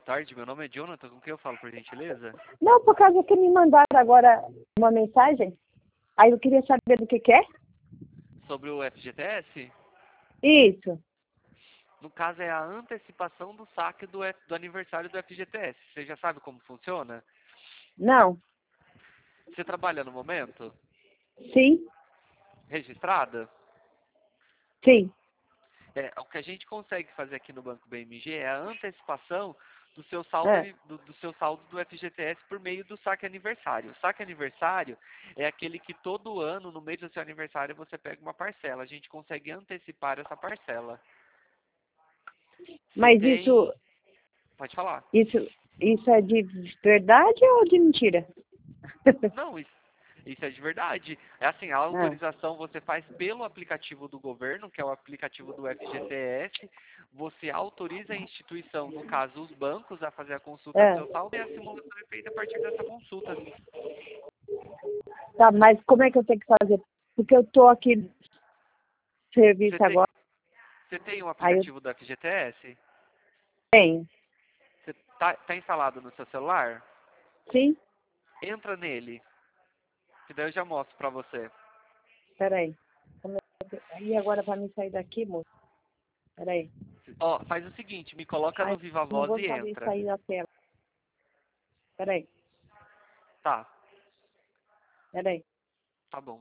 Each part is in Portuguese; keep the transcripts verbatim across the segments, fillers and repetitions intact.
tarde, meu nome é Jonathan, com quem eu falo, por gentileza? Não, por causa que me mandaram agora uma mensagem. Aí eu queria saber do que que é. Sobre o F G T S? Isso. No caso, é a antecipação do saque do, F- do aniversário do F G T S. Você já sabe como funciona? Não. Você trabalha no momento? Sim. Registrada? Sim. É, o que a gente consegue fazer aqui no Banco B M G é a antecipação do seu saldo, É. ani- do, do seu saldo do F G T S por meio do saque aniversário. O saque aniversário é aquele que todo ano, no mês do seu aniversário, você pega uma parcela. A gente consegue antecipar essa parcela. Você Mas isso, tem... Pode falar. isso, isso é de verdade ou de mentira? Não, isso, isso é de verdade. É assim, a Ah, autorização você faz pelo aplicativo do governo, que é o aplicativo do F G T S. Você autoriza a instituição, no caso os bancos, a fazer a consulta do é. seu saldo e a simulação é feita a partir dessa consulta. Tá, mas como é que eu tenho que fazer? Porque eu tô aqui no Você serviço tem, agora. você tem o Aí eu aplicativo do F G T S? tenho. Você tá, tá instalado no seu celular? Sim? Entra nele, que daí eu já mostro pra você. Peraí. Como é que- E agora para me sair daqui, moço? Peraí. Ó, faz o seguinte, me coloca Ai, no Viva não Voz vou e saber entra. sair da tela. Peraí. Tá, Peraí. tá bom.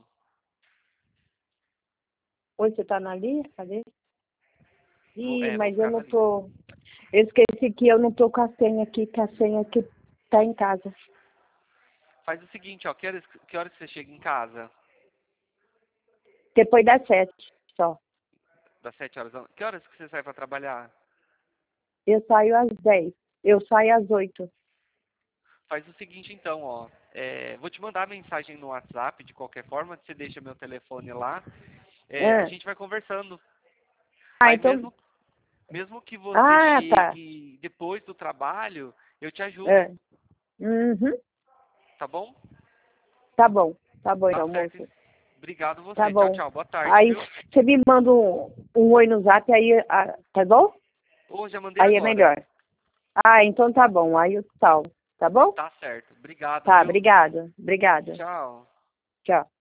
Oi, você tá na linha? Cadê? Vou, Ih, é, vou mas eu ficar na não linha. tô. Eu esqueci que eu não tô com a senha aqui, que a senha aqui tá em casa. Faz o seguinte, ó, que horas, que horas você chega em casa? Depois das sete, só. Das sete horas da noite. Que horas que você sai pra trabalhar? Eu saio às dez. Eu saio às oito. Faz o seguinte então, ó. É, vou te mandar a mensagem no WhatsApp, de qualquer forma, você deixa meu telefone lá. É, a Ah, gente vai conversando. ah, Aí então. mesmo, mesmo que você Ah, tá. chegue depois do trabalho, eu te ajudo, É. Uhum. tá bom? Tá bom. Tá bom Tá então, certo. moço. Obrigado Tá você. Tchau, bom. tchau. Boa tarde, Aí viu? você me manda um, um oi no zap, aí. Ah, tá bom? Ô, já mandei Aí é agora. melhor. Ah, então tá bom. Aí eu salvo. Tá bom? Tá certo. Obrigado, Tá, viu? obrigada. Obrigada. Tchau. Tchau.